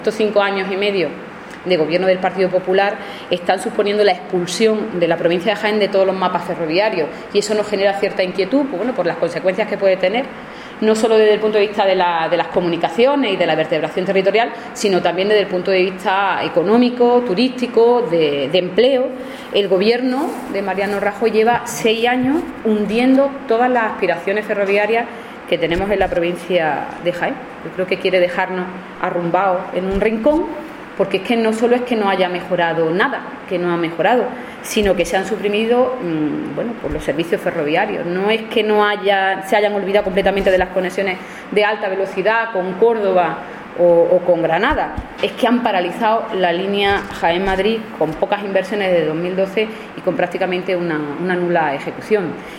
Estos 5 años y medio de gobierno del Partido Popular están suponiendo la expulsión de la provincia de Jaén de todos los mapas ferroviarios, y eso nos genera cierta inquietud, pues bueno, por las consecuencias que puede tener, no solo desde el punto de vista de las comunicaciones y de la vertebración territorial, sino también desde el punto de vista económico, turístico, de empleo. El gobierno de Mariano Rajoy lleva 6 años hundiendo todas las aspiraciones ferroviarias que tenemos en la provincia de Jaén. Yo creo que quiere dejarnos arrumbados en un rincón, porque es que no solo es que no haya mejorado nada, que no ha mejorado, sino que se han suprimido pues los servicios ferroviarios. No es que se hayan olvidado completamente de las conexiones de alta velocidad con Córdoba o con Granada, es que han paralizado la línea Jaén-Madrid con pocas inversiones desde 2012 y con prácticamente una nula ejecución.